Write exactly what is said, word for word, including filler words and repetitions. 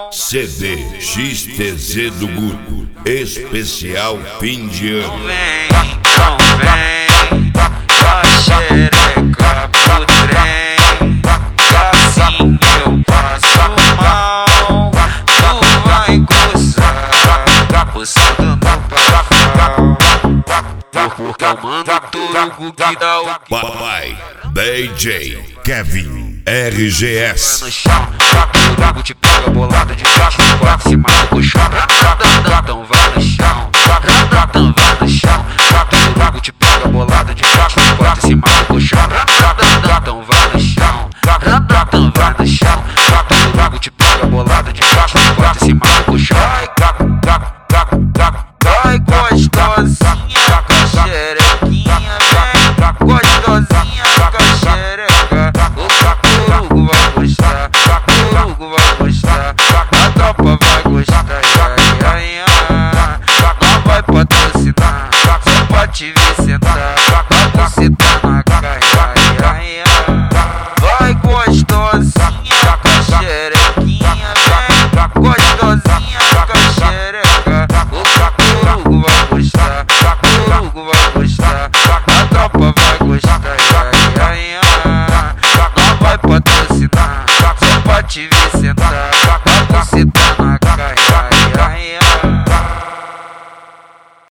C D X T Z do Guto, especial fim de ano. Não vem, não vem, a xereca pro trem, assim eu passo mal, tu vai gozar, gozando no parafal, porque eu mando tudo que dá o Papai, D J Kevin R G S. no chão,